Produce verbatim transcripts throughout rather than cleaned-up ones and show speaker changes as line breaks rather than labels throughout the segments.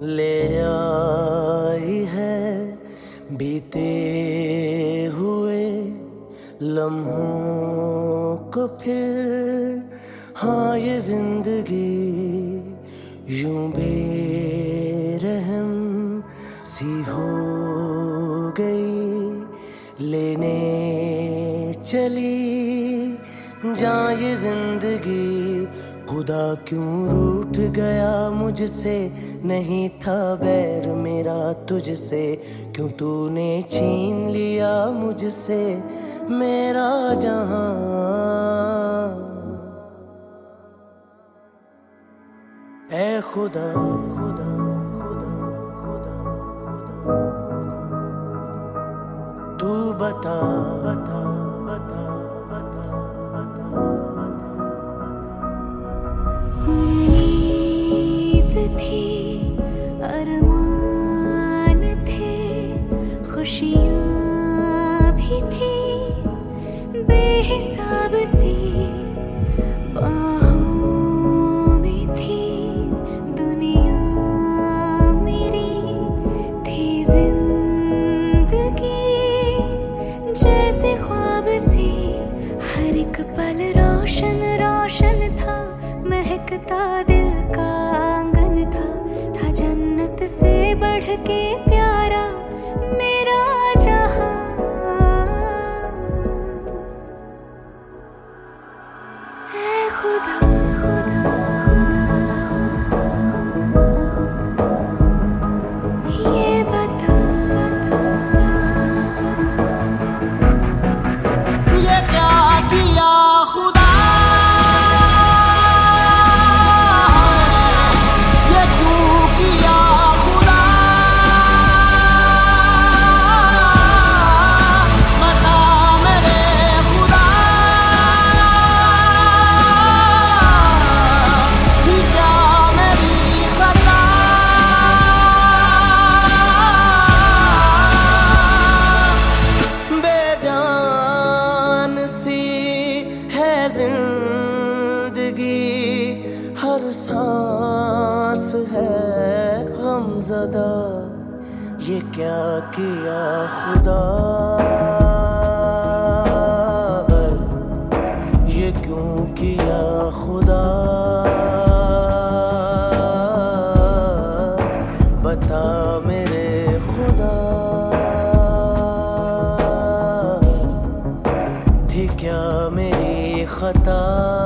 ले आई है बीते हुए लम्हों को फिर। हाँ ये जिंदगी यूं बेरहम सी हो गई, लेने चली जान ये जिंदगी। खुदा क्यों रूठ गया मुझसे, नहीं था बैर मेरा तुझसे। क्यों तूने छीन लिया मुझसे मेरा जहां। ऐ खुदा खुदा खुदा खुदा खुदा तू बता बता बता बता बता
उम्मीद थी, अरमान थे, खुशियाँ भी थी बेहिसाब सी बाहों में थी दुनिया मेरी। थी जिंदगी जैसे ख्वाब सी, हर एक पल रोशन रोशन था, महकता दिल का आंगन था। था जन्नत से बढ़ के प्यारा मेरा जहां। ऐ खुदा खुदा ये बता
ये क्या किया खुदा, ये क्यों किया खुदा। बता मेरे खुदा, थी क्या मेरी खता। बेजान सी है जिंदगी, हर सांस है गमज़दा। ये क्या किया खुदा, ये क्यों किया खुदा। बता मेरे खुदा, थी क्या मेरी खता।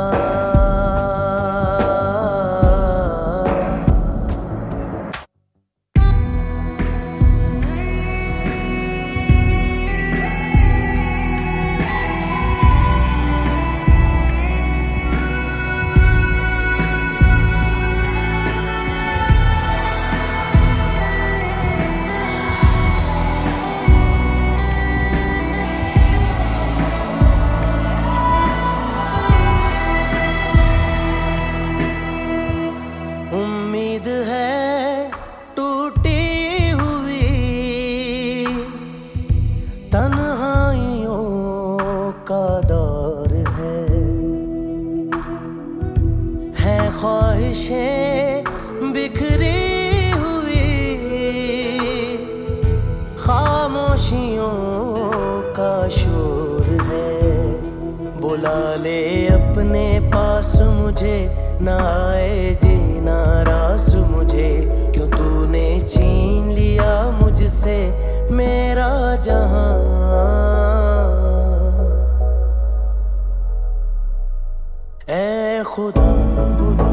उम्मीद है टूटी हुई, तन्हाइयों का दौर है। है ख्वाहिशें बिखरी हुई, खामोशियों का शोर है। बुला ले अपने पास मुझे, ना आए जीना रास मुझे। क्यों तूने छीन लिया मुझसे मेरा जहां। ऐ खुदा खुदा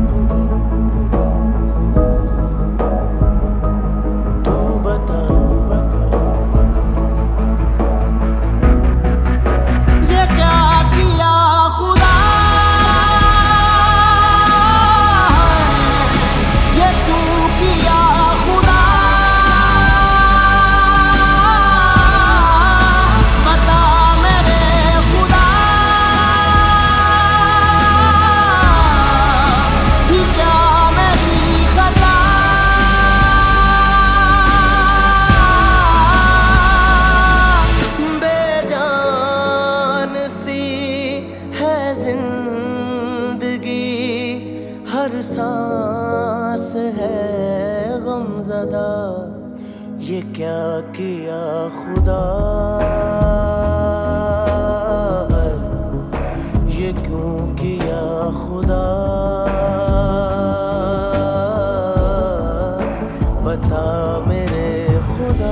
तू बता बता ये क्या किया खुदा, ये क्यों किया खुदा। ये क्या किया खुदा, ये क्यों किया खुदा, बता मेरे खुदा,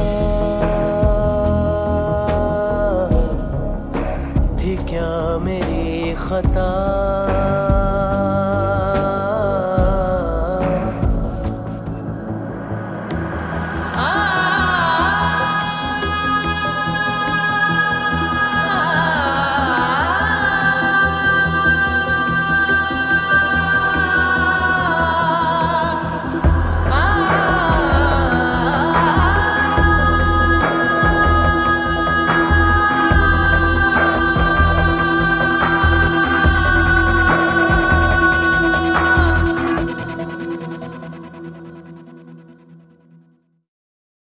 थी क्या मेरी खता।